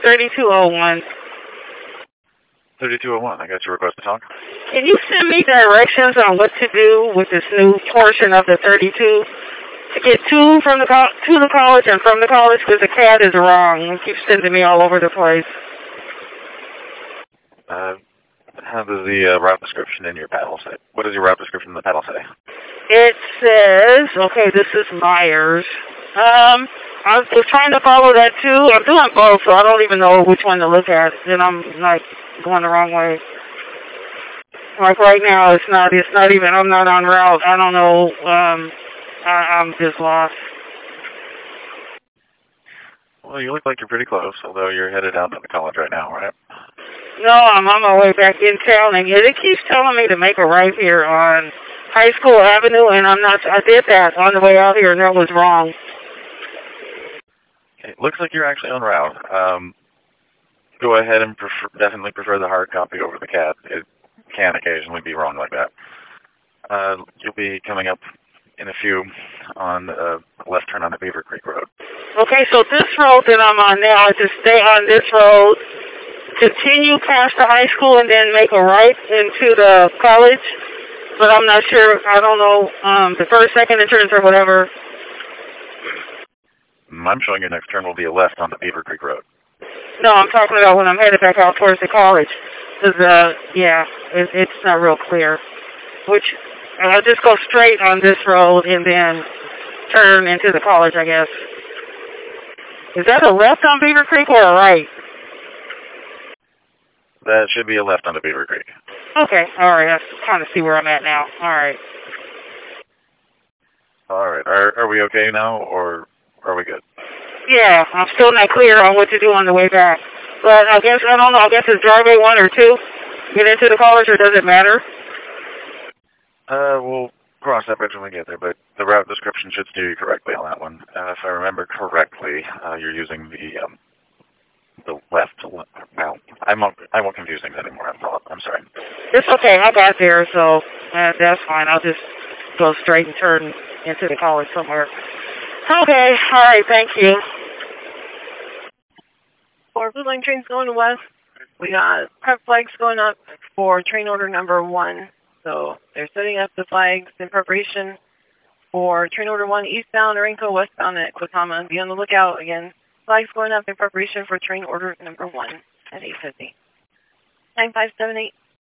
3201. 3201, I got your request to talk. Can you send me directions on what to do with this new portion of the 32 to get to the college and from the college, because the CAD is wrong. It keeps sending me all over the place. How does the route description in your paddle say? What does your route description in the paddle say? It says, okay, this is Myers. I was trying to follow that too. I'm doing both, so I don't even know which one to look at. Then I'm like going the wrong way. Like right now, it's not even. I'm not on route. I don't know. I'm just lost. Well, you look like you're pretty close, although you're headed out to the college right now, right? No, I'm on my way back in town, and it keeps telling me to make a right here on High School Avenue, and I'm not. I did that on the way out here, and that was wrong. It looks like you're actually on route. Go ahead and definitely prefer the hard copy over the CAD. It can occasionally be wrong like that. You'll be coming up in a few on left turn on the Beaver Creek Road. Okay, so this road that I'm on now, I just stay on this road, continue past the high school, and then make a right into the college. But I'm not sure. I don't know the first, second entrance or whatever. I'm showing your next turn will be a left on the Beaver Creek Road. No, I'm talking about when I'm headed back out towards the college. Because, yeah, it's not real clear. Which, I'll just go straight on this road and then turn into the college, I guess. Is that a left on Beaver Creek or a right? That should be a left on the Beaver Creek. Okay, alright, I kind of see where I'm at now. Alright. Alright, are we okay now, or are we good? Yeah, I'm still not clear on what to do on the way back. But I don't know, I guess it's driveway 1 or 2. Get into the college, or does it matter? We'll cross that bridge when we get there, but the route description should steer you correctly on that one. If I remember correctly, you're using the left. Well, I won't confuse things anymore. I'm sorry. It's okay. I got there, so that's fine. I'll just go straight and turn into the college somewhere. Okay. All right. Thank you. For Blue Line trains going to west, we got prep flags going up for train order number 1. So they're setting up the flags in preparation for train order 1 eastbound Orenco, westbound at Quotama. Be on the lookout again. Flags going up in preparation for train order number 1 at 8:50. 9578.